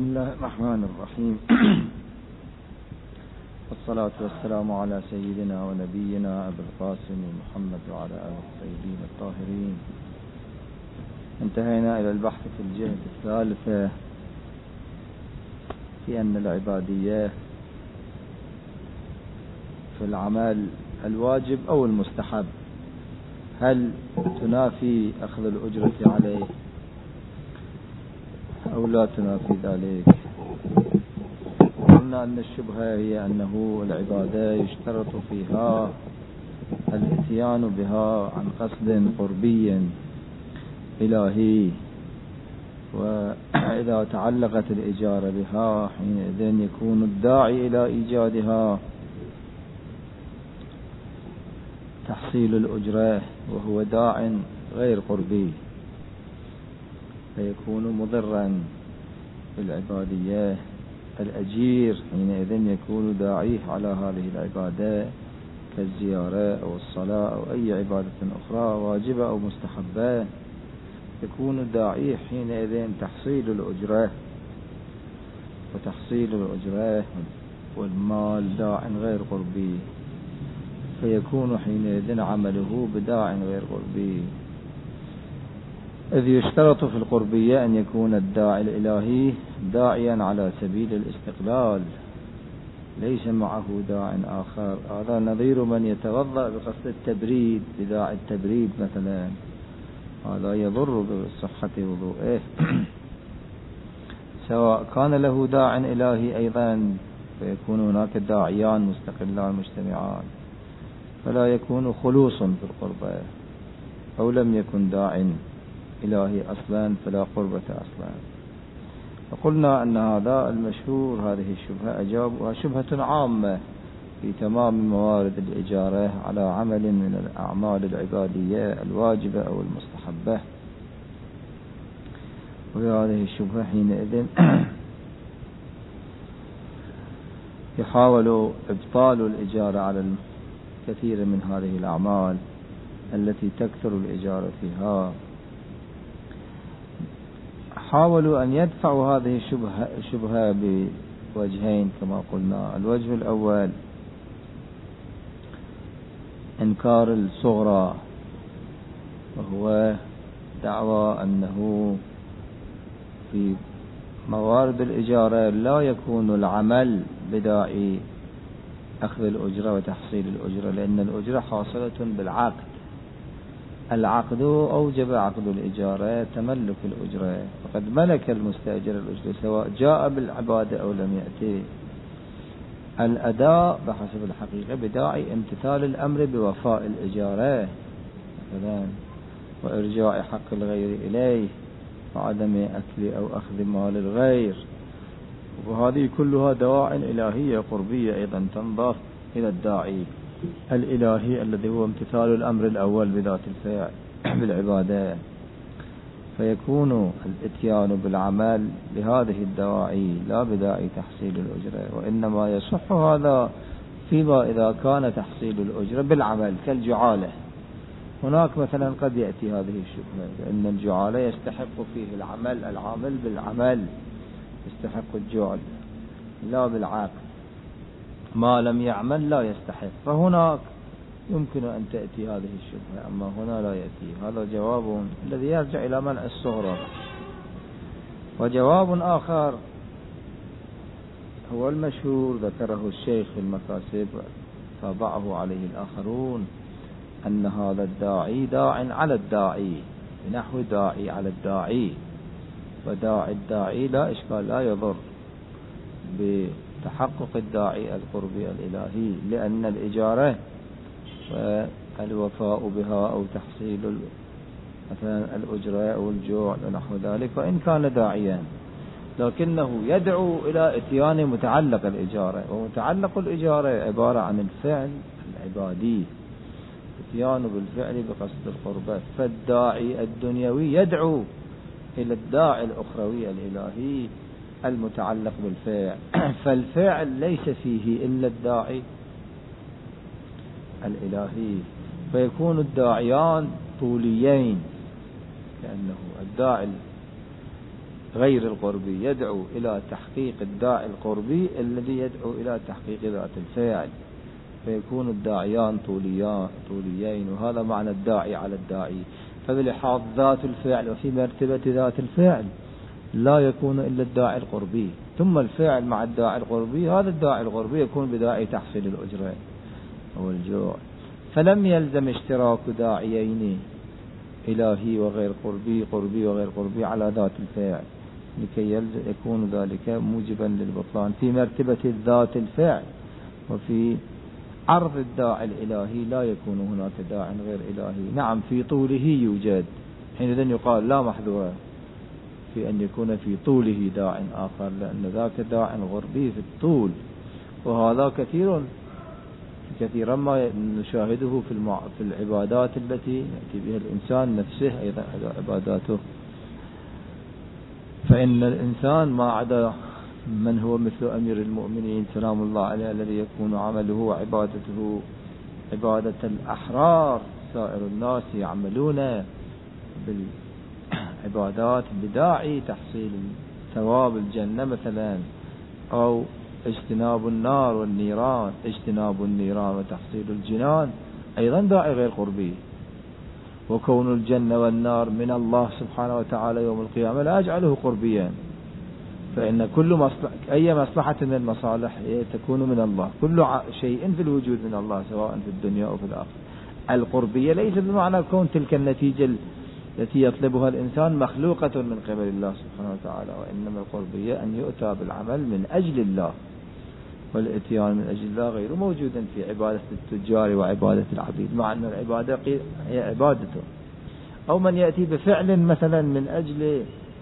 بسم الله الرحمن الرحيم. والصلاة والسلام على سيدنا ونبينا أبي القاسم محمد وعلى آله الطيبين الطاهرين. انتهينا إلى البحث في الجهة الثالثة في أن العبادية في العمل الواجب أو المستحب هل تنافي أخذ الأجرة عليه أو لا تنافي ذلك. قلنا أن الشبهة هي أنه العبادة يشترط فيها الاتيان بها عن قصد قربي إلهي، وإذا تعلقت الإجارة بها حينئذ يكون الداعي إلى إيجادها تحصيل الأجرة وهو داع غير قربي، فيكون مضرا بالعبادية. الأجير حينئذ يكون داعيه على هذه العبادة كالزيارة أو الصلاة أو أي عبادة أخرى واجبة أو مستحبة، يكون داعيه حينئذ تحصيل الأجرة، وتحصيل الأجرة والمال داع غير قربي، فيكون حينئذ عمله بداع غير قربي. إذ يشترط في القربية أن يكون الداعي الإلهي داعيا على سبيل الاستقلال، ليس معه داع آخر. هذا نظير من يتوضأ بقصد التبريد بداعي التبريد مثلا، هذا يضر بصحة وضوءه. سواء كان له داع إلهي أيضا فيكون هناك داعيان مستقلان مجتمعان، فلا يكون خلوص في القربة. أو لم يكن داع إلهي أصلا فلا قربة أصلا. فقلنا أن هذا المشهور هذه الشبهة أجابها شبهة عامة في تمام موارد الإجارة على عمل من الأعمال العبادية الواجبة أو المستحبة. وهذه الشبهة حينئذ يحاول إبطال الإجارة على الكثير من هذه الأعمال التي تكثر الإجارة فيها. حاولوا أن يدفعوا هذه الشبهة بوجهين كما قلنا. الوجه الأول إنكار الصغرى، وهو دعوى أنه في موارد الإجارة لا يكون العمل بداعي أخذ الأجرة وتحصيل الأجرة، لأن الأجرة حاصلة بالعقد. العقد أوجب عقد الإجارة تملك الأجرة، فقد ملك المستأجر الأجرة سواء جاء بالعبادة أو لم يأتي. الأداء بحسب الحقيقة بداعي امتثال الأمر بوفاء الإجارة مثلا، وإرجاع حق الغير إليه، وعدم أكل أو أخذ مال الغير. وهذه كلها دواعٍ إلهية قربية أيضا تنضاف إلى الداعي الإلهي الذي هو امتثال الأمر الأول بذات الفعل بالعبادة. فيكون الاتيان بالعمل بهذه الدواعي لا بداعي تحصيل الأجرة، وإنما يصح هذا فيما إذا كان تحصيل الأجرة بالعمل كالجعالة. هناك مثلا قد يأتي هذه الشبهة لأن الجعالة يستحق فيه العامل بالعمل يستحق الجعل لا بالعقد، ما لم يعمل لا يستحق، فهناك يمكن أن تأتي هذه الشبهة، أما هنا لا يأتي. هذا جواب الذي يرجع إلى منع الصغرى. وجواب آخر هو المشهور ذكره الشيخ في المكاسب تابعه عليه الآخرون، أن هذا الداعي داع على الداعي بنحو داعي على الداعي، وداعي الداعي لا إشكال لا يضر بتحقق الداعي القربي الإلهي، لأن الإجارة والوفاء بها أو تحصيل مثلا الأجرة أو الجوع ونحو ذلك، وإن كان داعيا لكنه يدعو إلى إتيان متعلق الإجارة، ومتعلق الإجارة عبارة عن الفعل العبادي، إتيان بالفعل بقصد القربة. فالداعي الدنيوي يدعو إلى الداعي الأخروي الإلهي المتعلق بالفعل، فالفعل ليس فيه إلا الداعي الإلهي، فيكون الداعيان طوليين، كأنه الداعي غير القربي يدعو إلى تحقيق الداعي القربي الذي يدعو إلى تحقيق ذات الفعل، فيكون الداعيان طوليين، وهذا معنى الداعي على الداعي. فبلحاظ ذات الفعل وفي مرتبة ذات الفعل لا يكون إلا الداعي القربي، ثم الفعل مع الداعي القربي، هذا الداعي القربي يكون بداعي تحصيل الأجرة أو الجوع. فلم يلزم اشتراك داعيين إلهي وغير قربي، قربي وغير قربي على ذات الفعل، لكي يكون ذلك موجبا للبطلان في مرتبة ذات الفعل. وفي عرض الداعي الإلهي لا يكون هناك داع غير إلهي. نعم في طوله يوجد، حينئذ يقال لا محذور في أن يكون في طوله داع آخر، لأن ذاك داع غربي في الطول، وهذا كثيرا ما نشاهده في العبادات التي يأتي بها الإنسان نفسه أيضا عباداته. فإن الإنسان ما عدا من هو مثل أمير المؤمنين سلام الله عليه الذي يكون عمله وعبادته عبادة الأحرار، سائر الناس يعملون بالعبادات بداعي تحصيل ثواب الجنة مثلا، أو اجتناب النار والنيران، اجتناب النيران وتحصيل الجنان أيضا داعي غير قربي. وكون الجنة والنار من الله سبحانه وتعالى يوم القيامة لا يجعله قربيا، فإن كل أي مصلحة من المصالح تكون من الله، كل شيء في الوجود من الله سواء في الدنيا أو في الآخرة. القربية ليس بمعنى كون تلك النتيجة التي يطلبها الإنسان مخلوقة من قبل الله سبحانه وتعالى، وإنما القربية أن يؤتى بالعمل من أجل الله، والإتيان من أجل الله غير موجود في عبادة التجار وعبادة العبيد، مع أن العبادة هي عبادته. أو من يأتي بفعل مثلا من أجل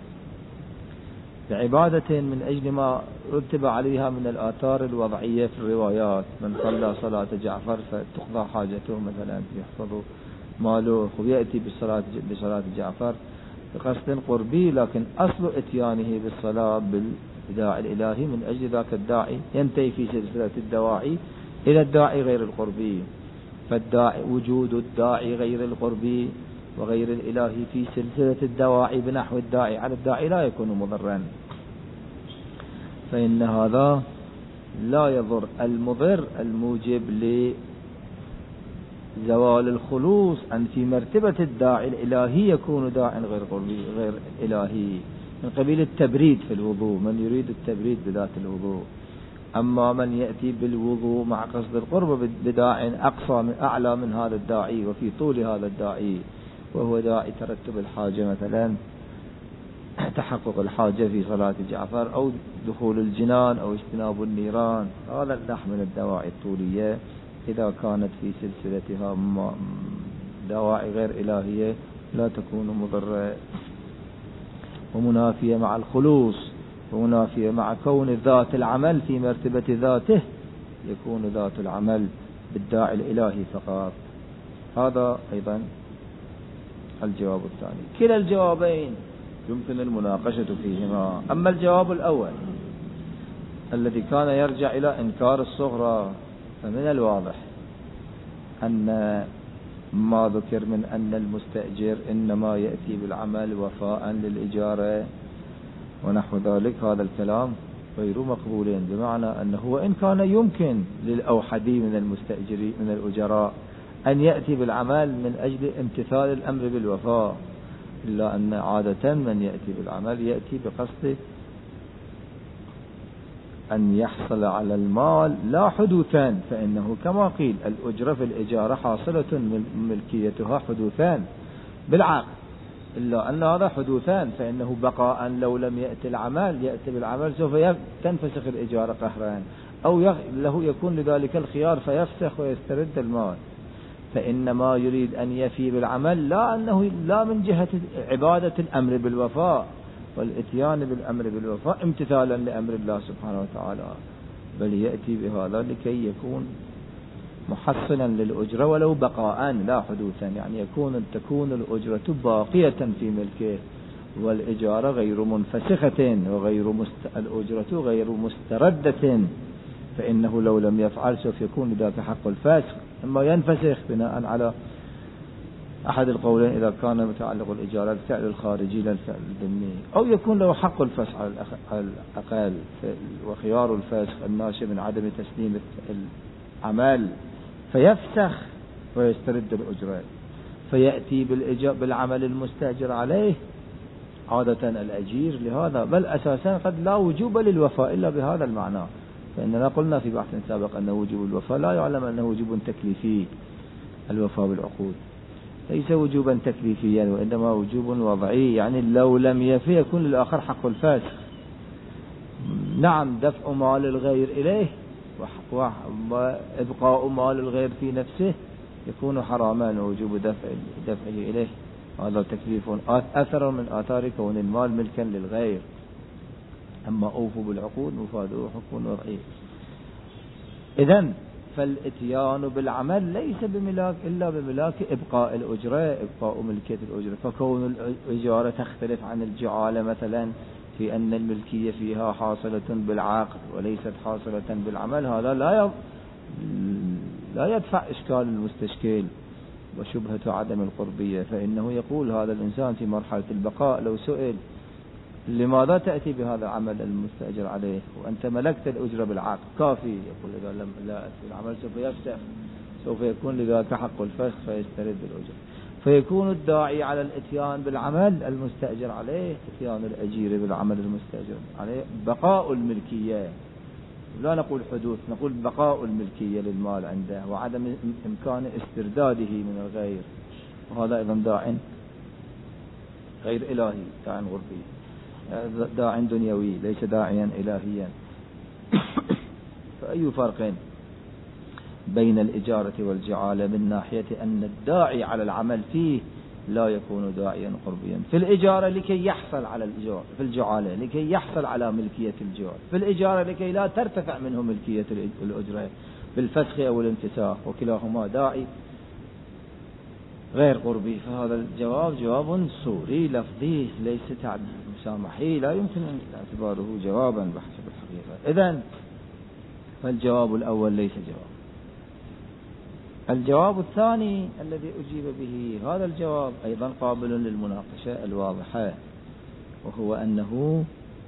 عبادة من أجل ما رتب عليها من الآثار الوضعية في الروايات، من صلى صلاة جعفر فتقضى حاجته مثلا يحفظ ماله، ويأتي بصلاة جعفر بقصد قربي، لكن أصل إتيانه بالصلاة بالداعي الإلهي من أجل ذاك الداعي ينتهي في سلسلة الدواعي إلى الداعي غير القربي. فالداعي وجود الداعي غير القربي وغير الإلهي في سلسلة الدواعي بنحو الداعي على الداعي لا يكون مضرا، فإن هذا لا يضر. المضر الموجب لزوال الخلوص أن في مرتبة الداعي الإلهي يكون داع غير قربي غير إلهي، من قبيل التبريد في الوضوء، من يريد التبريد بذات الوضوء. أما من يأتي بالوضوء مع قصد القرب بداع أقصى من أعلى من هذا الداعي وفي طول هذا الداعي، وهو داعي ترتب الحاجة مثلا تحقق الحاجة في صلاة جعفر أو دخول الجنان أو اجتناب النيران، هذا النحو من الدواعي الطولية إذا كانت في سلسلتها دواعي غير إلهية لا تكون مضرة ومنافية مع الخلوص، ومنافية مع كون ذات العمل في مرتبة ذاته، يكون ذات العمل بالداعي الإلهي فقط. هذا أيضا الجواب الثاني. كلا الجوابين يمكن المناقشة فيهما. أما الجواب الأول الذي كان يرجع إلى إنكار الصغرى، فمن الواضح أن ما ذكر من أن المستأجر إنما يأتي بالعمل وفاء للإجارة ونحو ذلك، هذا الكلام غير مقبول، بمعنى أنه وإن كان يمكن للأوحدي من المستأجرين من الأجراء أن يأتي بالعمل من أجل امتثال الأمر بالوفاء، إلا أن عادة من يأتي بالعمل يأتي بقصد أن يحصل على المال لا حدوثان، فإنه كما قيل الأجرة في الإجارة حاصلة ملكيتها حدوثان بالعقد، إلا أن هذا حدوثان فإنه بقاء لو لم يأتي العمل يأتي بالعمل سوف تنفسخ الإجارة قهرا، أو له يكون لذلك الخيار فيفسخ ويسترد المال. فإنما يريد أن يفي بالعمل لا من جهة عبادة الأمر بالوفاء والإتيان بالأمر بالوفاء امتثالا لأمر الله سبحانه وتعالى، بل يأتي بهذا لكي يكون محصنا للأجرة ولو بقاء لا حدوثا، يعني تكون الأجرة باقية في ملكه والإجارة غير منفسخة الأجرة غير مستردة، فإنه لو لم يفعل سوف يكون لذاك حق الفاسق، أما ينفسخ بناء على أحد القولين إذا كان متعلق الإجارة الفعل الخارجي للفعل الضمني، أو يكون له حق الفسخ على الأقل، وخيار الفسخ الناشئ من عدم تسليم العمل فيفسخ ويسترد الأجرة، فيأتي بالعمل المستأجر عليه عادة الأجير لهذا، بل أساسا قد لا وجوب للوفاء إلا بهذا المعنى. فإننا قلنا في بحث سابق أن وجوب الوفاء لا يعلم أنه وجوب تكليفي، الوفاء بالعقود ليس وجوبا تكليفيا وإنما وجوب وضعي، يعني لو لم يفي يكون للآخر حق الفسخ. نعم دفع مال الغير إليه وإبقاء مال الغير في نفسه يكون حراما، ووجوب دفعه إليه هذا تكليف أثر من آثار كون المال ملكا للغير. أما أوفوا بالعقود مفاده حكم وضعي. إذن فالاتيان بالعمل ليس بملاك إلا بملاك إبقاء الأجرة، إبقاء ملكية الأجرة. فكون الإجارة تختلف عن الجعالة مثلا في أن الملكية فيها حاصلة بالعقد وليست حاصلة بالعمل، هذا لا يدفع إشكال المستشكل وشبهة عدم القربية. فإنه يقول هذا الإنسان في مرحلة البقاء لو سئل لماذا تأتي بهذا العمل المستأجر عليه وأنت ملكت الأجرة بالعقد كافي، يقول إذا لم لا أتي العمل سوف يفسخ، سوف يكون لذلك حق الفسخ فيسترد الأجرة. فيكون الداعي على الاتيان بالعمل المستأجر عليه، اتيان الأجير بالعمل المستأجر عليه بقاء الملكية، لا نقول حدوث، نقول بقاء الملكية للمال عنده وعدم إمكان استرداده من الغير، وهذا أيضا داع غير إلهي، داع غربي، داع دنيوي ليس داعيا إلهيا. فأي فرق بين الإجارة والجعالة من ناحية أن الداعي على العمل فيه لا يكون داعيا قربيا. في الإجارة لكي يحصل على الإجارة، في الجعالة لكي يحصل على ملكية الجار، في الإجارة لكي لا ترتفع منه ملكية الأجرة بالفسخ أو الانتساخ، وكلاهما داعي غير قربي. فهذا الجواب جواب صوري لفظي ليس مسامحي، لا يمكن أن اعتباره جوابا بحسب الحقيقة. إذن فالجواب الأول ليس جواب. الجواب الثاني الذي أجيب به، هذا الجواب أيضا قابل للمناقشة الواضحة، وهو أنه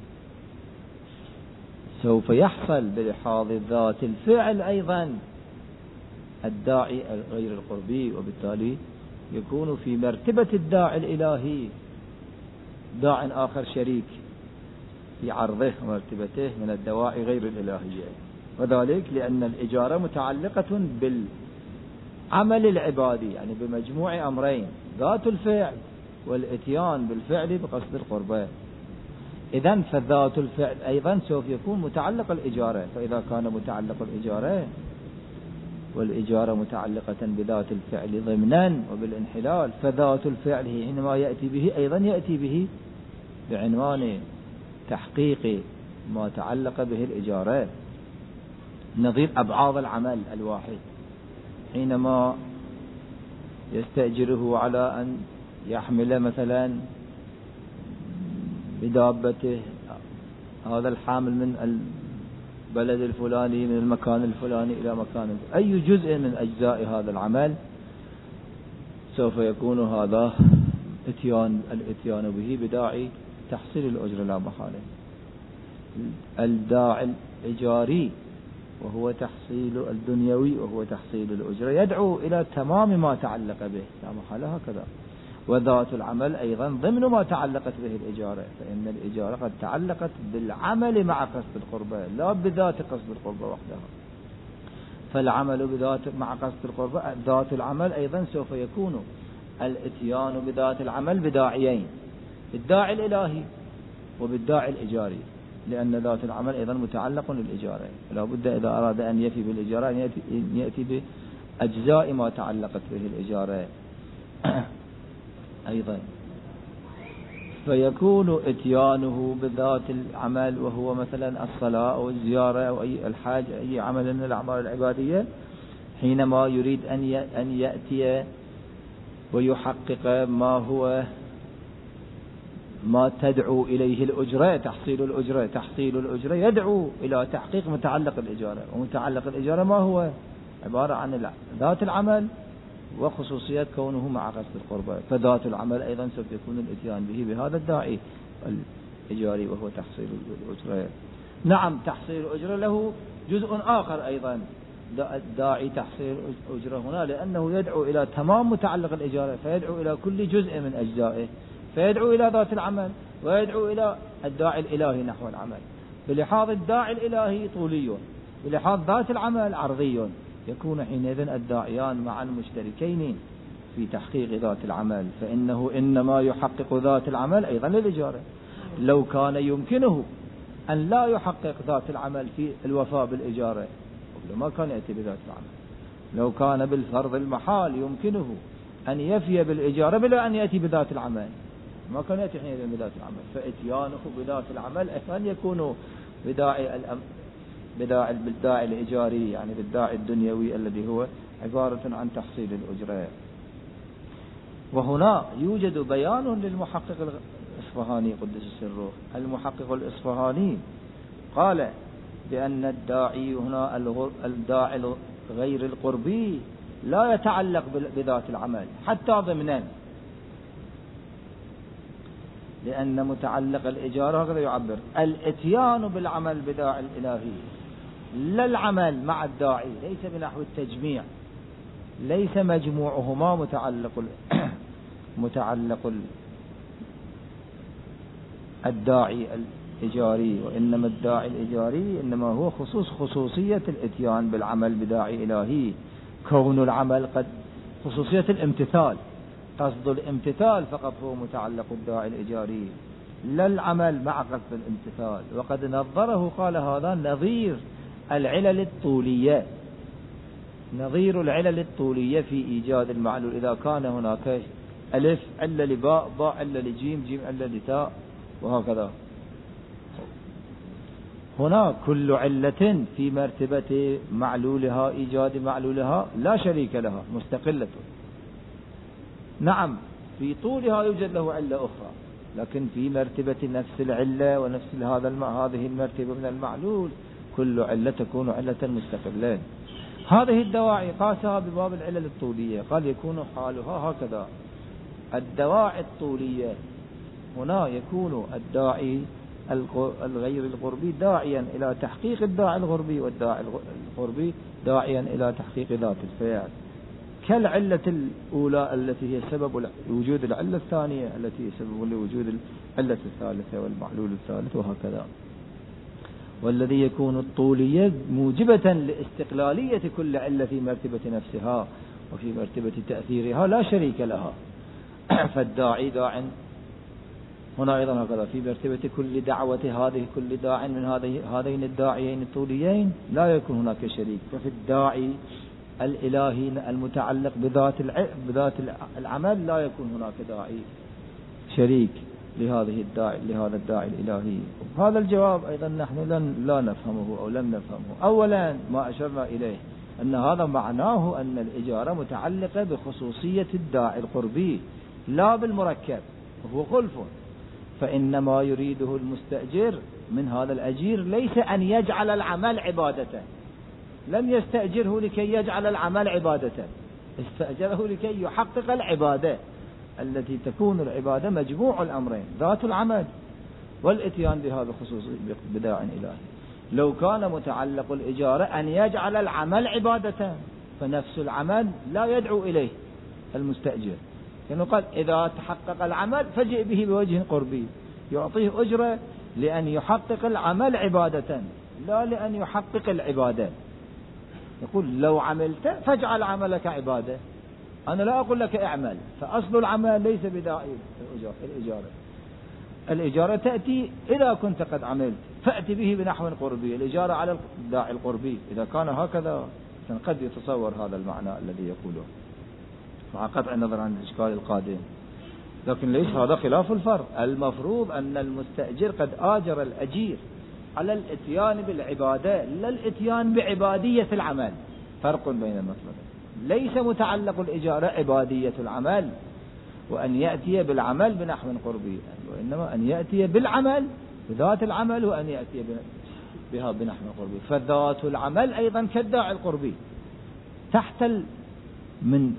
سوف يحصل بلحاظ ذات الفعل أيضا الداعي غير القربي، وبالتالي يكون في مرتبة الداعي الإلهي داع آخر شريك في عرضه ومرتبته من الدواعي غير الإلهية، وذلك لأن الإجارة متعلقة بالعمل العبادي، يعني بمجموع أمرين، ذات الفعل والإتيان بالفعل بقصد القربة. إذن فذات الفعل أيضا سوف يكون متعلق الإجارة، فإذا كان متعلق الإجارة والإجارة متعلقة بذات الفعل ضمنا وبالانحلال، فذات الفعل حينما يأتي به أيضا يأتي به بعنوان تحقيق ما تعلق به الإجارة، نظير أبعاض العمل الواحد حينما يستأجره على أن يحمل مثلا بدابته هذا الحامل من البلد الفلاني من المكان الفلاني إلى مكان، أي جزء من أجزاء هذا العمل سوف يكون هذا الاتيان به بداعي تحصيل الأجر لا محالة. الداعي الإيجاري وهو تحصيل الدنيوي وهو تحصيل الأجر يدعو إلى تمام ما تعلق به لا محالة هكذا. وذات العمل أيضا ضمن ما تعلقت به الإجارة، فإن الإجارة قد تعلقت بالعمل مع قصد القربة لا بذات قصد القربة وحدها. فالعمل بذات مع قصد القربة ذات العمل أيضا سوف يكون الاتيان بذات العمل بداعيين، بالداعي الإلهي وبالداعي الإجاري، لأن ذات العمل أيضا متعلق للإجارة، فلا بد إذا أراد أن يفي بالإجارة أن يأتي بأجزاء ما تعلقت به الإجارة أيضا. فيكون اتيانه بذات العمل وهو مثلا الصلاة أو الزيارة أو أي الحاج أي عمل من الأعمال العبادية، حينما يريد أن يأتي ويحقق ما تدعو إليه الأجرة، تحصيل الأجرة يدعو إلى تحقيق متعلق الإجارة، ومتعلق الإجارة ما هو؟ عبارة عن ذات العمل وخصوصية كونه مع قصد القربة، فذات العمل أيضا سوف يكون الإتيان به بهذا الداعي الإيجاري وهو تحصيل الأجرة. نعم تحصيل الأجرة له جزء آخر أيضا، الداعي تحصيل الأجرة هنا لأنه يدعو إلى تمام متعلق الإجارة، فيدعو إلى كل جزء من أجزائه، فيدعو إلى ذات العمل ويدعو إلى الداعي الإلهي نحو العمل. بلحاظ الداعي الإلهي طولي، بلحاظ ذات العمل عرضي، يكون حينئذ الداعيان معا مشتركين في تحقيق ذات العمل، فإنه إنما يحقق ذات العمل أيضا للإجارة. لو كان يمكنه أن لا يحقق ذات العمل في الوفاء بالإجارة ما كان يأتي بذات العمل. لو كان بالفرض المحال يمكنه أن يفي بالإجارة بلا أن يأتي بذات العمل ما كان يأتي حينئذ بذات العمل، فإتيانه بذات العمل أيضا يكون بالداعي الإيجاري، يعني بالداعي الدنيوي الذي هو عبارة عن تحصيل الأجرة. وهنا يوجد بيان للمحقق الإصفهاني قدس سره. المحقق الإصفهاني قال بأن الداعي هنا الداعي غير القربي لا يتعلق بذات العمل حتى ضمنا، لأن متعلق الإجارة هكذا يعبر الإتيان بالعمل بداعي الإلهي، لا العمل مع الداعي، ليس بنحو التجميع، ليس مجموعهما متعلق الداعي الإيجاري، وإنما الداعي الإيجاري إنما هو خصوصية الإتيان بالعمل بداعي إلهي، كون العمل قد خصوصية الامتثال، قصد الامتثال فقط هو متعلق الداعي الإيجاري، لا العمل مع قصد الامتثال. وقد نظره قال هذا نظير العلل الطولية، نظير العلل الطولية في إيجاد المعلول. إذا كان هناك ألف علة لباء، باء علة لجيم، جيم علة لتاء، وهكذا. هنا كل علة في مرتبة معلولها، إيجاد معلولها لا شريك لها، مستقلة. نعم في طولها يوجد له علة أخرى، لكن في مرتبة نفس العلة ونفس هذه المرتبة من المعلول كل علة تكون علة مستقلة. هذه الدواعي قاسها بباب العلل الطولية، قال يكون حالها هكذا. الدواعي الطولية هنا يكون الداعي الغير القربي داعيا إلى تحقيق الداعي الغربي، والداعي القربي داعيا إلى تحقيق ذات الفعل، كالعلة الأولى التي هي سبب وجود العلة الثانية التي هي سبب لوجود العلة الثالثة والمعلول الثالث، وهكذا. والذي يكون الطولية موجبة لاستقلالية كل علة في مرتبة نفسها وفي مرتبة تأثيرها لا شريك لها. فالداعي داع هنا أيضا هكذا في مرتبة كل دعوة كل داع من هذين الداعيين الطوليين لا يكون هناك شريك. ففي الداعي الإلهي المتعلق بذات العمل لا يكون هناك داعي شريك لهذا الداعي الإلهي. هذا الجواب أيضا نحن لا نفهمه أو لم نفهمه. أولا ما أشرنا إليه أن هذا معناه أن الإجارة متعلقة بخصوصية الداعي القربي لا بالمركب، وهو خلف. فإنما يريده المستأجر من هذا الأجير ليس أن يجعل العمل عبادة، لم يستأجره لكي يجعل العمل عبادة، استأجره لكي يحقق العبادة التي تكون العبادة مجموع الأمرين، ذات العمل والإتيان بهذا الخصوص بداع إلهي. لو كان متعلق الإجارة أن يجعل العمل عبادة فنفس العمل لا يدعو إليه المستأجر، لأنه قال إذا تحقق العمل فجئ به بوجه قربي، يعطيه أجرة لأن يحقق العمل عبادة لا لأن يحقق العبادة. يقول لو عملت فاجعل عملك عبادة، أنا لا أقول لك اعمل، فأصل العمل ليس بداعي الإجارة. الإجارة تأتي إذا كنت قد عملت فأتي به بنحو قربي، الإجارة على الداعي القربي. إذا كان هكذا قد يتصور هذا المعنى الذي يقوله مع قطع النظر عن الإشكال القادم، لكن ليس هذا خلاف الفرض. المفروض أن المستأجر قد آجر الأجير على الاتيان بالعبادة لا الاتيان بعبادية العمل، فرق بين المطلبين. ليس متعلق الإجارة عبادية العمل وأن يأتي بالعمل بنحو قربي، وإنما أن يأتي بالعمل بذات العمل وأن يأتي بها بنحو قربي. فذات العمل أيضا كالداعي القربي تحت من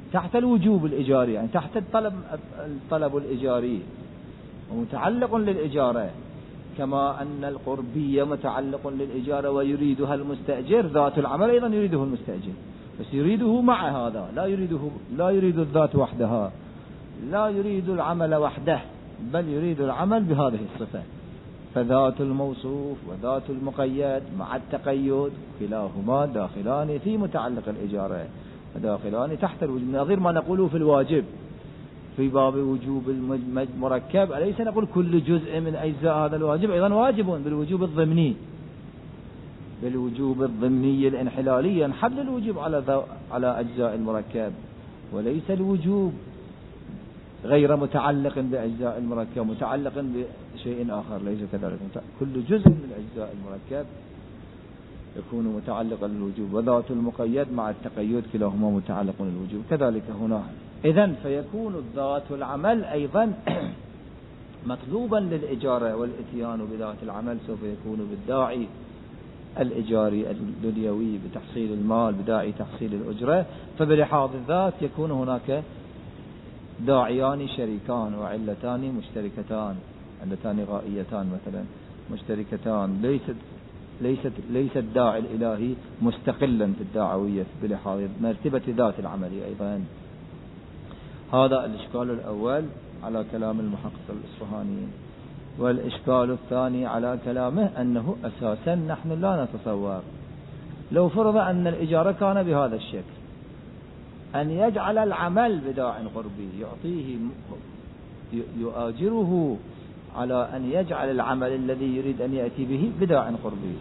تحت الوجوب الإيجاري، يعني تحت الطلب الإيجاري ومتعلق للإجارة، كما أن القربية متعلق للإجارة ويريدها المستأجر، ذات العمل أيضا يريده المستأجر، بس يريده مع هذا، لا يريد الذات وحدها، لا يريد العمل وحده، بل يريد العمل بهذه الصفة. فذات الموصوف وذات المقيد مع التقيد كلاهما داخلان في متعلق الإجارة وداخلان تحت الوجوب، نظير ما نقوله في الواجب في باب وجوب المركب، أليس نقول كل جزء من أجزاء هذا الواجب أيضا واجب بالوجوب الضمني، بالوجوب الضمني الانحلالي ينحل الوجوب على أجزاء المركب، وليس الوجوب غير متعلق بأجزاء المركب متعلق بشيء آخر، ليس كذلك. كل جزء من أجزاء المركب يكون متعلقا للوجوب، وذات المقيد مع التقيد كلاهما متعلق للوجوب، كذلك هنا. إذن فيكون الذات العمل أيضا مطلوبا للإجارة، والإتيان بذات العمل سوف يكون بالداعي الإجاري الدنيوي بتحصيل المال، بداعي تحصيل الأجرة. فبلحاظ الذات يكون هناك داعيان شريكان وعلتان مشتركتان، علتان غائيتان مثلا مشتركتان، ليس الداعي الإلهي مستقلا في الدعوية بلحاظ مرتبة ذات العمل أيضا. هذا الإشكال الأول على كلام المحقق الإصفهاني. والإشكال الثاني على كلامه أنه أساسا نحن لا نتصور لو فرض أن الإجارة كان بهذا الشكل، أن يجعل العمل بداع قربي، يعطيه يؤاجره على أن يجعل العمل الذي يريد أن يأتي به بداع قربي.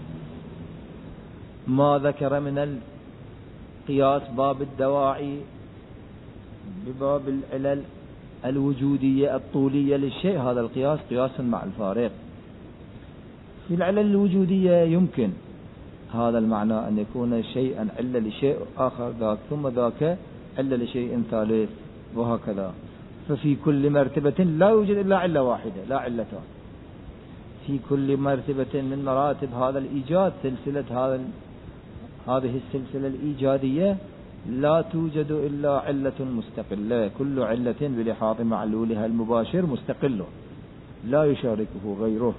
ما ذكر من القياس باب الدواعي بباب العلل الوجودية الطولية للشيء، هذا القياس قياس مع الفارق. في العلل الوجودية يمكن هذا المعنى أن يكون شيئا علة لشيء آخر ذاك، ثم ذاك علة لشيء ثالث، وهكذا. ففي كل مرتبة لا يوجد إلا علة واحدة لا علتان، في كل مرتبة من مراتب هذا الإيجاد سلسلة هذه السلسلة الإيجادية لا توجد إلا علة مستقلة، كل علة بلحاظ معلولها المباشر مستقل لا يشاركه غيره.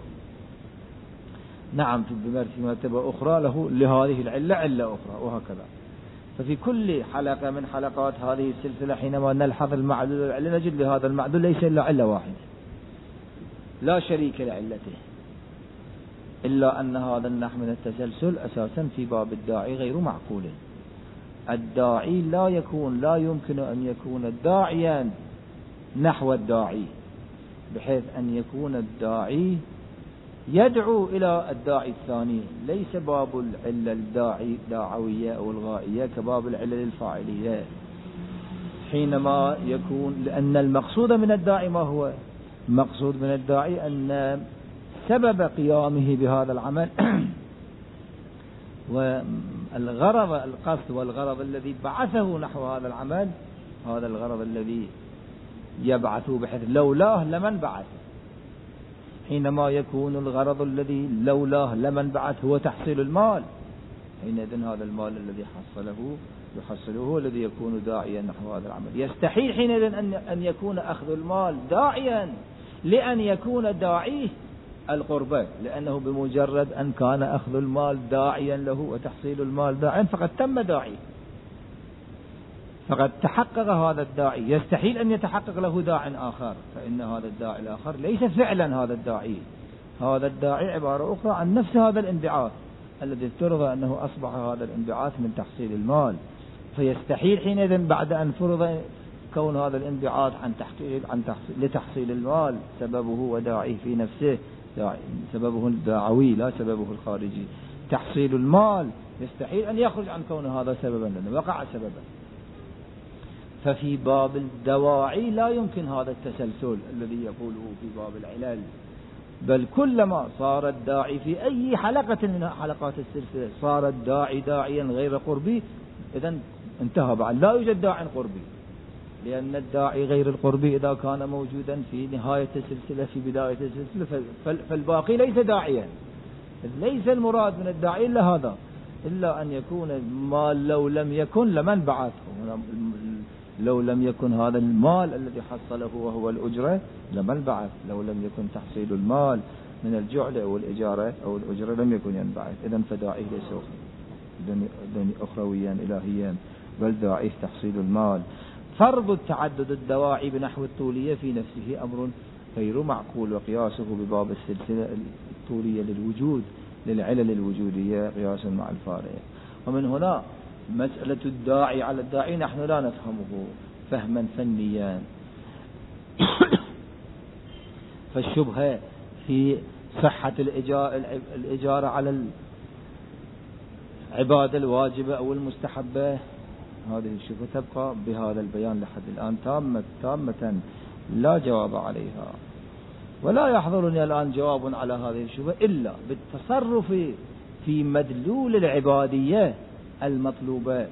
نعم، في مرتبة أخرى له لهذه العلة علة أخرى، وهكذا. ففي كل حلقة من حلقات هذه السلسلة حينما نلحظ المعلول العلة نجد لهذا المعلول ليس إلا علة واحدة لا شريك لعلته، إلا أن هذا النحو من التسلسل أساسا في باب الداعي غير معقول. الداعي لا يمكن أن يكون داعيا نحو الداعي، بحيث أن يكون الداعي يدعو إلى الداعي الثاني. ليس باب العلة الداعي داعوية أو الغائية كباب العلة الفاعلية، حينما يكون، لأن المقصود من الداعي ما هو؟ مقصود من الداعي أن سبب قيامه بهذا العمل والغرض القصد والغرض الذي بعثه نحو هذا العمل، هذا الغرض الذي يبعثه، بحيث لولاه لمن بعث. حينما يكون الغرض الذي لولاه لمن بعث هو تحصيل المال، حينئذ هذا المال الذي يحصله هو الذي يكون داعيا نحو هذا العمل. يستحيل حينئذ أن يكون أخذ المال داعيا لأن يكون داعيه القربة، لأنه بمجرد أن كان أخذ المال داعيا له وتحصيل المال داعيا فقد تم داعي، فقد تحقق هذا الداعي. يستحيل أن يتحقق له داع آخر، فإن هذا الداعي الآخر ليس فعلا هذا الداعي، هذا الداعي عبارة أخرى عن نفس هذا الانبعاث الذي افترض أنه أصبح هذا الانبعاث من تحصيل المال. فيستحيل حينئذ بعد أن فرض كون هذا الانبعاث لتحصيل المال سببه وداعيه في نفسه، سببه الدعوي لا سببه الخارجي، تحصيل المال، يستحيل أن يخرج عن كون هذا سببا لأنه وقع سببا. ففي باب الدواعي لا يمكن هذا التسلسل الذي يقوله في باب العلل، بل كلما صار الداعي في أي حلقة من حلقات السلسلة صار الداعي داعيا غير قربي، إذن انتهى بعد لا يوجد داع قربي، لأن الداعي غير القربي إذا كان موجودا في نهاية السلسلة في بداية السلسلة فالباقي ليس داعيا. ليس المراد من الداعي إلا هذا، إلا أن يكون ما لو لم يكن لمن بعثه. لو لم يكن هذا المال الذي حصله وهو الأجرة لما البعث، لو لم يكن تحصيل المال من الجعل أو الإجارة أو الأجرة لم يكن ينبعث. إذن فداعيه ليس أخرويا إلهيا، بل داعيه تحصيل المال. فرض التعدد الدواعي بنحو الطولية في نفسه أمر غير معقول، وقياسه بباب السلسلة الطولية للوجود للعلل الوجودية قياس مع الفارق. ومن هنا مسألة الداعي على الداعي نحن لا نفهمه فهما فنيا. فالشبهة في صحة الإجارة على العبادة الواجبة أو المستحبة، هذه الشبهة تبقى بهذا البيان لحد الآن تامة لا جواب عليها. ولا يحضرني الآن جواب على هذه الشبهة إلا بالتصرف في مدلول العبادية المطلوبة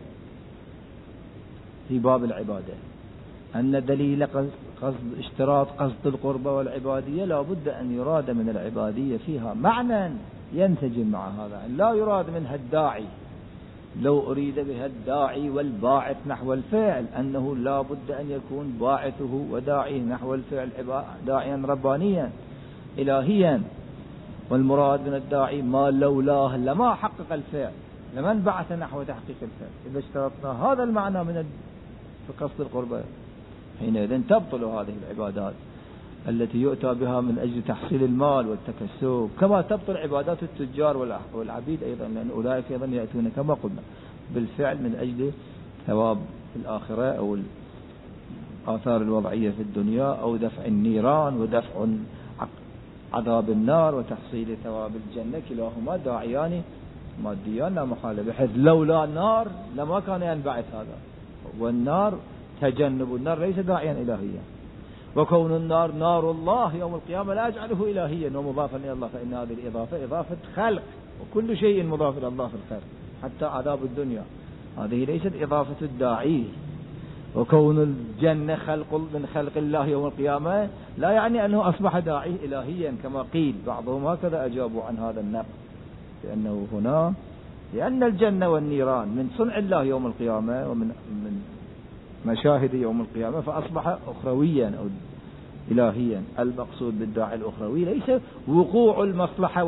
في باب العبادة، أن دليل اشتراط قصد القربة والعبادية لا بد أن يراد من العبادية فيها معنى ينسجم مع هذا، لا يراد منها الداعي. لو أريد بها الداعي والباعث نحو الفعل أنه لا بد أن يكون باعثه وداعيه نحو الفعل داعيا ربانيا إلهيا، والمراد من الداعي ما لولاه لما حقق الفعل، لمن بعث نحو تحقيق الفعل. إذا اشترطنا هذا المعنى في قصد القربة حينئذ تبطل هذه العبادات التي يؤتى بها من أجل تحصيل المال والتكسب، كما تبطل عبادات التجار والعبيد أيضا، لأن أولئك أيضا يأتون كما قلنا بالفعل من أجل ثواب الآخرة أو الآثار الوضعية في الدنيا، أو دفع النيران ودفع عذاب النار وتحصيل ثواب الجنة، كلاهما داعيان ماديان لا محالة، بحيث لولا النار لما كان ينبعث هذا. والنار تجنب النار ليس داعيا إلهيا، وكون النار نار الله يوم القيامة لا أجعله إلهيا ومضافا إلى الله، فإن هذه الإضافة إضافة خلق، وكل شيء مضاف إلى الله في الخلق حتى عذاب الدنيا، هذه ليست إضافة الداعي. وكون الجنة خلق من خلق الله يوم القيامة لا يعني أنه أصبح داعي إلهيا كما قيل، بعضهم هكذا أجابوا عن هذا النقد، لأنه هنا لأن الجنة والنيران من صنع الله يوم القيامة ومن مشاهد يوم القيامة، فأصبح أخرويا أو إلهيا. المقصود بالداعي الأخروي ليس وقوع المصلحة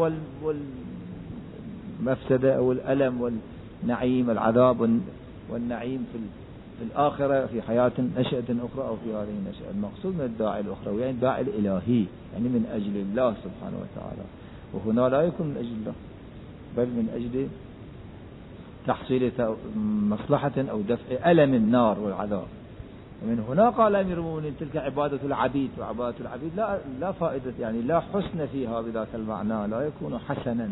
والمفسدة أو الألم والنعيم العذاب والنعيم في الآخرة في حياة نشأة أخرى أو في هذه النشأة. المقصود من الداعي الأخروي يعني الداعي الإلهي، يعني من أجل الله سبحانه وتعالى، وهنا لا يكون من أجل الله بل من أجل تحصيل مصلحة أو دفع ألم النار والعذاب. ومن هنا قال أمير المؤمنين تلك عبادة العبيد، وعبادة العبيد لا فائدة يعني لا حسن فيها بذاك المعنى، لا يكون حسنا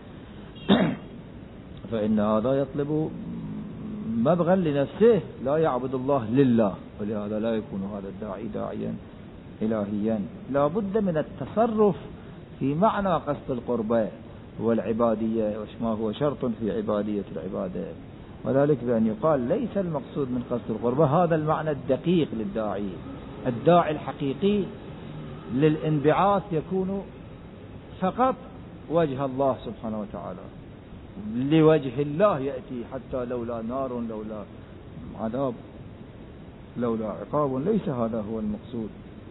فإن هذا يطلب مبغى لنفسه لا يعبد الله لله، ولهذا لا يكون هذا الداعي داعيا إلهيا. لا بد من التصرف في معنى قصد القربة والعبادية، وما هو شرط في عبادية العبادة، وذلك بأن يقال ليس المقصود من قصد القربة هذا المعنى الدقيق للداعي. الداعي الحقيقي للانبعاث يكون فقط وجه الله سبحانه وتعالى، لوجه الله يأتي، حتى لولا نار لولا عذاب لولا عقاب، ليس هذا هو المقصود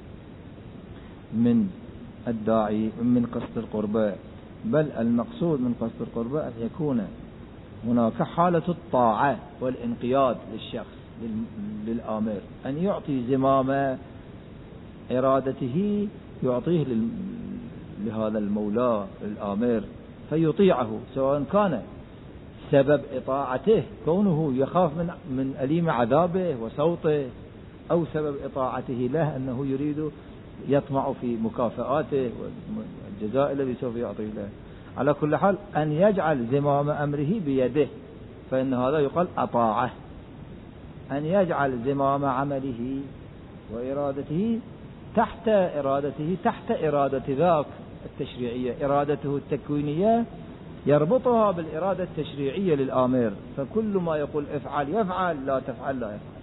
من الداعي من قصد القربة، بل المقصود من قصد القربة أن يكون هناك حالة الطاعة والانقياد للشخص للآمر، أن يعطي زمام إرادته يعطيه لهذا المولى الآمر فيطيعه، سواء كان سبب إطاعته كونه يخاف من أليم عذابه وصوته، أو سبب إطاعته له أنه يريد يطمع في مكافآته والجزاء الذي سوف يعطيه له. على كل حال أن يجعل زمام أمره بيده، فإن هذا يقال أطاعه. أن يجعل زمام عمله وإرادته تحت إرادة ذاك التشريعية، إرادته التكوينية يربطها بالإرادة التشريعية للآمر، فكل ما يقول افعل يفعل، لا تفعل لا يفعل،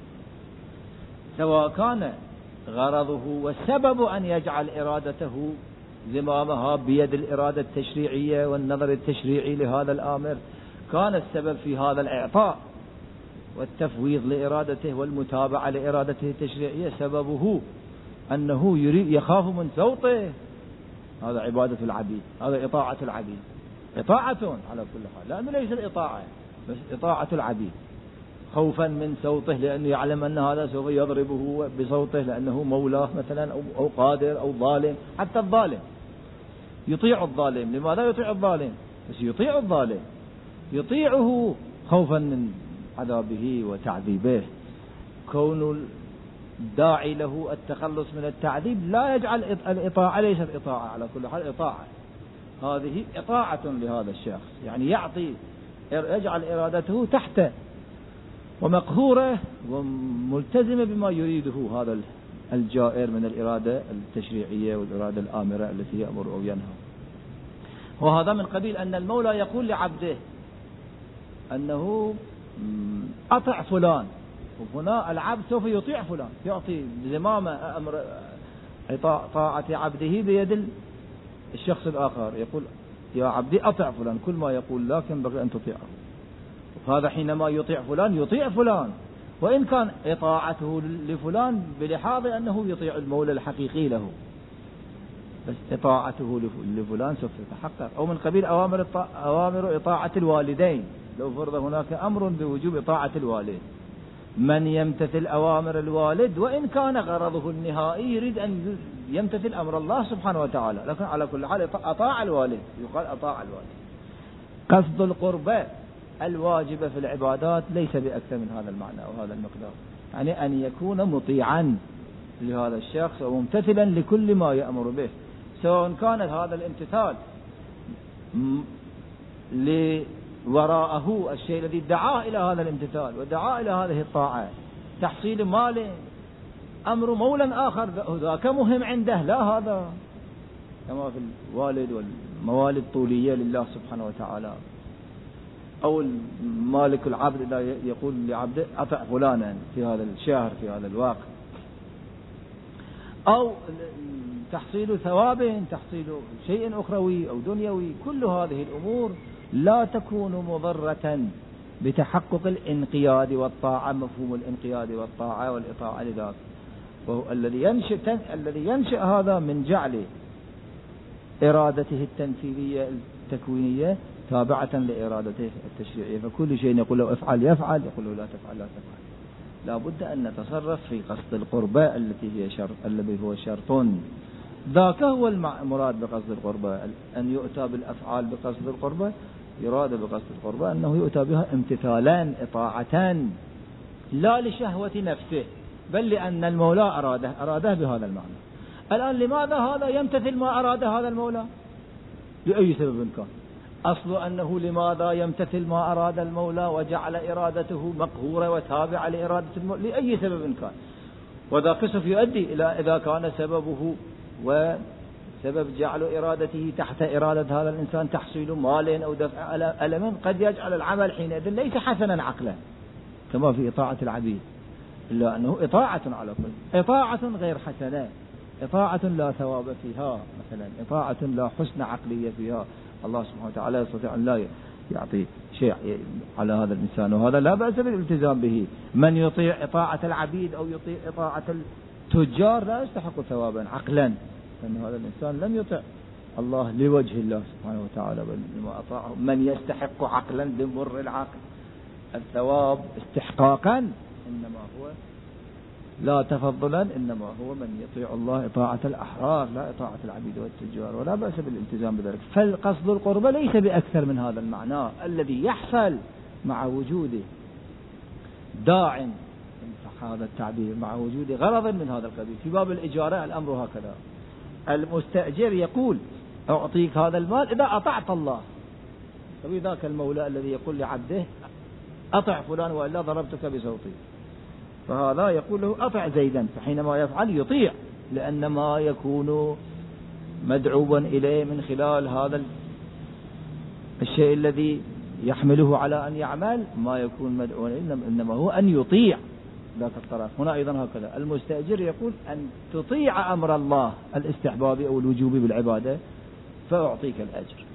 سواء كان غرضه والسبب أن يجعل إرادته زمامها بيد الإرادة التشريعية والنظر التشريعي لهذا الآمر، كان السبب في هذا الإعطاء والتفويض لإرادته والمتابعة لإرادته التشريعية سببه أنه يخاف من سوطه. هذا عبادة العبيد، هذا إطاعة العبيد، إطاعة على كل حال، لأنه ليس الإطاعة بس إطاعة العبيد، خوفا من سوطه لأنه يعلم أن هذا سوف يضربه بصوته لأنه مولاه مثلا أو قادر أو ظالم. حتى الظالم يطيع الظالم. لماذا يطيع الظالم؟ بس يطيع الظالم، يطيعه خوفا من عذابه وتعذيبه. كون الداعي له التخلص من التعذيب لا يجعل الإطاعة ليست إطاعة على كل حال، إطاعة هذه إطاعة لهذا الشخص، يعني يجعل إرادته تحته ومقهورة وملتزمة بما يريده هذا الجائر من الإرادة التشريعية والإرادة الآمرة التي يأمر أو ينهى. وهذا من قبيل أن المولى يقول لعبده أنه أطع فلان، وهنا العبد سوف يطيع فلان، يعطي زمام أمر طاعة عبده بيد الشخص الآخر، يقول يا عبدي أطع فلان، كل ما يقول لكن بغي أن تطيعه. وهذا حينما يطيع فلان يطيع فلان، وإن كان إطاعته لفلان بلحاظ أنه يطيع المولى الحقيقي له، بس إطاعته لفلان سوف تتحقق. أو من قبيل أوامر إطاعة الوالدين، لو فرض هناك أمر بوجوب إطاعة الوالد، من يمتثل أوامر الوالد وإن كان غرضه النهائي يريد أن يمتثل أمر الله سبحانه وتعالى، لكن على كل حال أطاع الوالد، يقال أطاع الوالد. قصد القربة الواجبة في العبادات ليس بأكثر من هذا المعنى وهذا المقدار، يعني أن يكون مطيعا لهذا الشخص وممتثلا لكل ما يأمر به، سواء كان هذا الامتثال وراءه الشيء الذي دعاه إلى هذا الامتثال ودعاه إلى هذه الطاعة، تحصيل مال، أمر مولا آخر ذاك مهم عنده، لا هذا كما في الوالد والموالد الطولية لله سبحانه وتعالى، أو مالك العبد إذا يقول لعبده أطع فلانا في هذا الشهر في هذا الوقت، أو تحصيل ثواب، تحصيل شيء أخروي أو دنيوي. كل هذه الأمور لا تكون مضرة بتحقق الانقياد والطاعة، مفهوم الانقياد والطاعة والإطاعة لذاك، وهو الذي ينشأ هذا من جعل إرادته التنفيذية التكوينية تابعة لإرادته التشريعية. فكل شيء يقول له افعل يفعل، يقول له لا تفعل لا تفعل. لا بد أن نتصرف في قصد القربة الذي هو شرط، ذاك هو المراد بقصد القربة، أن يؤتى بالأفعال بقصد القربة. يراد بقصد القربة أنه يؤتى بها امتثالان إطاعتان، لا لشهوة نفسه بل لأن المولى أراده بهذا المعنى. الآن لماذا هذا يمتثل ما أراد هذا المولى؟ لأي سبب كان. أصل أنه لماذا يمتثل ما أراد المولى وجعل إرادته مقهورة وتابعة لإرادة المولى؟ لأي سبب كان. وذاك سوف يؤدي إلى إذا كان سببه وسبب جعل إرادته تحت إرادة هذا الإنسان تحصيل مال أو دفع ألم، قد يجعل العمل حينئذ ليس حسنا عقلا كما في إطاعة العبيد، إلا أنه إطاعة على كل، إطاعة غير حسنة، إطاعة لا ثواب فيها، مثلا إطاعة لا حسن عقلية فيها. الله سبحانه وتعالى يستطيع أن لا يعطي شيء على هذا الإنسان، وهذا لا بأس بالالتزام به. من يطيع إطاعة العبيد أو يطيع إطاعة التجار لا يستحق ثوابا عقلا، لأن هذا الإنسان لم يطع الله لوجه الله سبحانه وتعالى بل لما أطاعه. من يستحق عقلا بمر العقل الثواب استحقاقا إنما هو لا تفضلا، إنما هو من يطيع الله إطاعة الأحرار لا إطاعة العبيد والتجار، ولا بأس بالالتزام بذلك. فالقصد القربة ليس بأكثر من هذا المعنى الذي يحصل مع وجود داع، إن صح هذا التعبير، مع وجود غرض من هذا القبيل. في باب الإجارة الأمر هكذا، المستأجر يقول أعطيك هذا المال إذا أطعت الله، فبذاك المولى الذي يقول لعبده أطع فلان وإلا ضربتك بصوتي، فهذا يقول له أطع زيدا، فحينما يفعل يطيع، لأن ما يكون مدعوبا إليه من خلال هذا الشيء الذي يحمله على أن يعمل ما يكون مدعوبا إنما هو أن يطيع ذاك الطرف. هنا أيضا هكذا المستأجر يقول أن تطيع أمر الله الاستحبابي أو الوجوبي بالعبادة فأعطيك الأجر،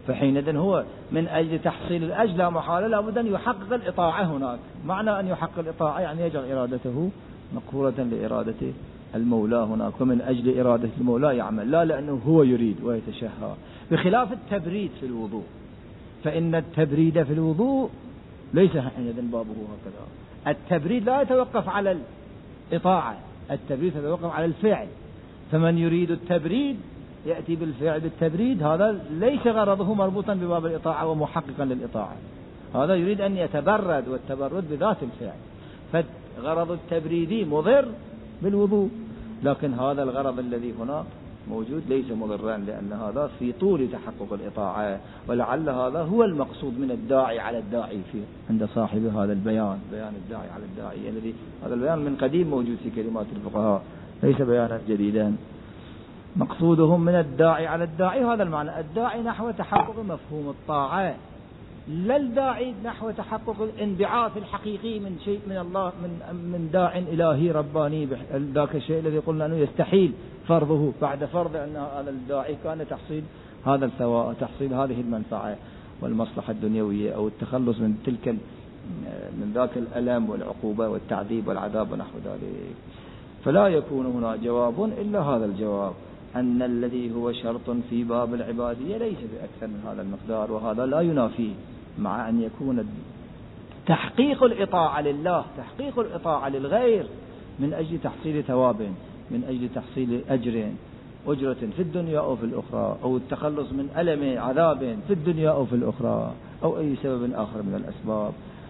فحينئذ هو من أجل تحصيل الأجر لا محالة لابد أن يحقق الإطاعة هناك. معنى أن يحقق الإطاعة يعني يجعل إرادته مقهورة لإرادة المولى هناك، ومن أجل إرادة المولى يعمل، لا لأنه هو يريد ويتشهى. بخلاف التبريد في الوضوء، فإن التبريد في الوضوء ليس حينئذ بابه هكذا. التبريد لا يتوقف على الإطاعة، التبريد يتوقف على الفعل. فمن يريد التبريد يأتي بالفعل بالتبريد، هذا ليس غرضه مربوطا بباب الإطاعة ومحققا للإطاعة، هذا يريد أن يتبرد، والتبرد بذات الفعل. فغرض التبريدي مضر بالوضوء، لكن هذا الغرض الذي هنا موجود ليس مضرا، لأن هذا في طول تحقق الإطاعة. ولعل هذا هو المقصود من الداعي على الداعي في عند صاحب هذا البيان، بيان الداعي على الداعي الذي هذا البيان من قديم موجود في كلمات الفقهاء، ليس بيانا جديدا. مقصودهم من الداعي على الداعي هذا المعنى، الداعي نحو تحقق مفهوم الطاعة، لا الداعي نحو تحقق الانبعاث الحقيقي من شيء من الله، من داع إلهي رباني، ذاك الشيء الذي قلنا أنه يستحيل فرضه بعد فرض أن هذا الداعي كان تحصيل هذا الثواب، تحصيل هذه المنفعة والمصلحة الدنيوية، أو التخلص من تلك من ذاك الألم والعقوبة والتعذيب والعذاب ونحو ذلك. فلا يكون هنا جواب إلا هذا الجواب، أن الذي هو شرط في باب العبادية ليس بأكثر من هذا المقدار، وهذا لا ينافيه مع أن يكون تحقيق الإطاعة لله، تحقيق الإطاعة للغير من أجل تحصيل ثواب، من أجل تحصيل أجرة في الدنيا أو في الأخرى، أو التخلص من ألم عذاب في الدنيا أو في الأخرى، أو أي سبب آخر من الأسباب،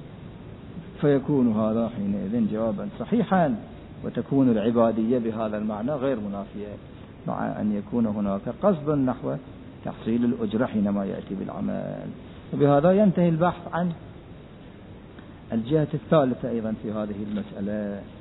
فيكون هذا حينئذ جوابا صحيحا، وتكون العبادية بهذا المعنى غير منافية، مع أن يكون هناك قصد نحو تحصيل الأجرة حينما يأتي بالعمل. وبهذا ينتهي البحث عن الجهة الثالثة أيضا في هذه المسألة.